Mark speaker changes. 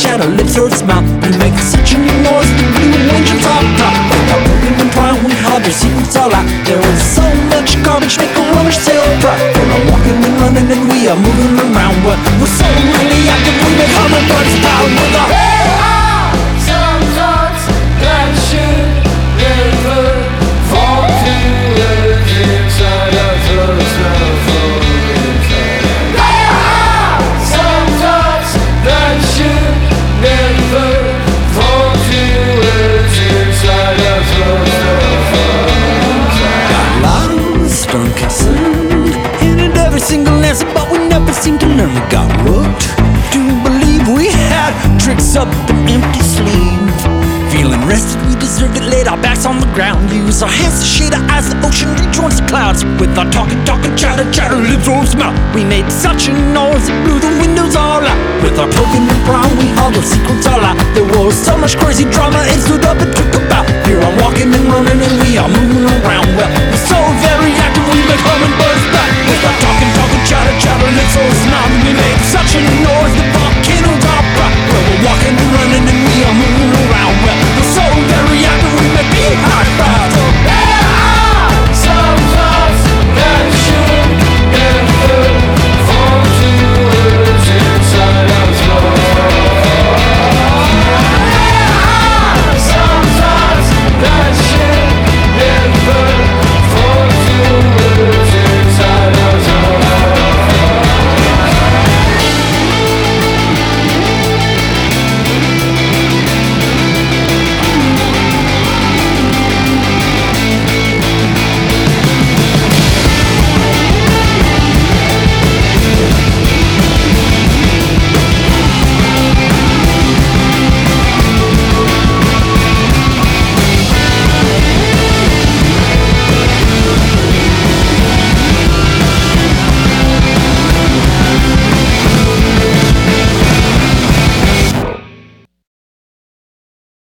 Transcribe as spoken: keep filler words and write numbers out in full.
Speaker 1: chatter, lips or smile. We make such a noise, the blue angels all pop. Without broken and prime, we hide their secrets all out. There was so much garbage, make a rubbish sale pride. We're all walking and running and we are moving around, but we're so really active, we make hummingbirds pound with our
Speaker 2: There are some thoughts that should never fall to earth inside our throats. There are some thoughts that should never fall to earth inside our throats.
Speaker 1: got lost, unconcerned, hinted every single answer, but we never seemed to learn. We got hooked to believe we had tricks up an empty sleeve. Feeling rested, we deserved it, laid our backs on the ground. Use our hands to shade our eyes, the ocean rejoins the clouds. With our talking, talking, chatter, chatter, lips or smile. We made such a noise, it blew the windows all out. With our broken and brown, we hauled our secrets all out. There was so much crazy drama, it stood up and took